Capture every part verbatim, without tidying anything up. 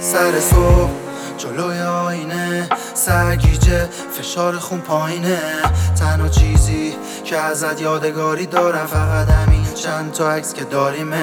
سر صبح جلوی آینه سرگیجه فشار خون پایینه. تنها چیزی که ازت یادگاری دارم فقط همین چند تا عکس که داریمه.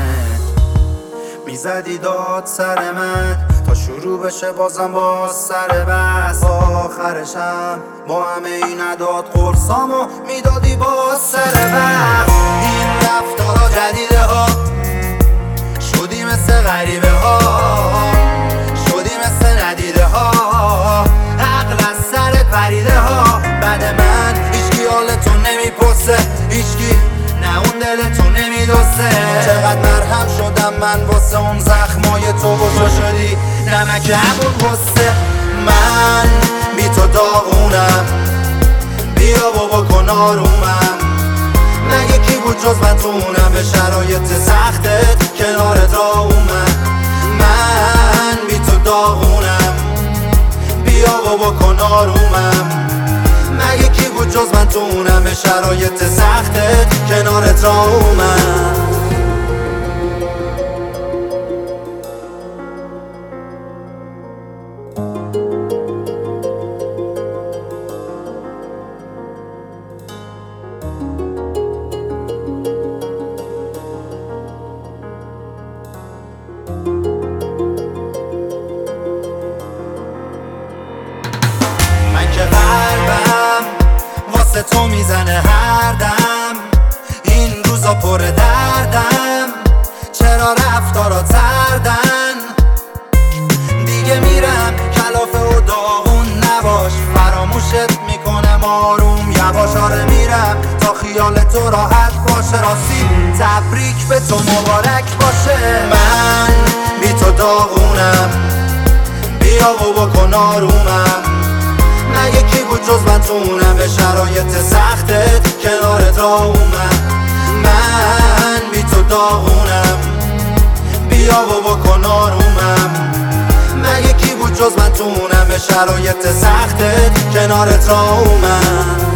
میزدی داد سر من تا شروع بشه بازم باز سر بس. آخرشم با همه این نداد قرصامو میدادی باز سر بس. این رفتارا جدیده ها شدی مثل غریبه ها، شدی مثل ندیده ها، عقل از سرت پریده ها. بعد من هیچکی حالتو نمیپرسه، هیچکی نه اون دلتو نمیدوسته. چقدر مرهم شدم من واسه اون زخمای تو و تو شدی نمک همون غصه. من بی تو داغونم، بیا و بکن آرومم. مگه کی بود جز من تو اونم به شرایط سختت کنارت را اومد. من بی تو داغونم، بیا و بکن آرومم. مگه کی بود جز من تو اونم به شرایط سختت کنارت را اومد. که قلبم واسه تو میزنه هر دم، این روزا پر دردم. چرا رفتارات سردن؟ دیگه میرم کلافه و داغون نباش، فراموشت میکنم آروم یواش. آره میرم تا خیال تو راحت باشه، راستی تبریک به تو مبارک باشه. من بی تو داغونم، بیا و بکن آرومم. مگه کی بود جز من تو اونم به شرایط سختت کنارت را اومد. من بی تو داغونم، بیا و بکن آرومم. مگه کی بود جز من تو اونم به شرایط سختت کنارت را اومد.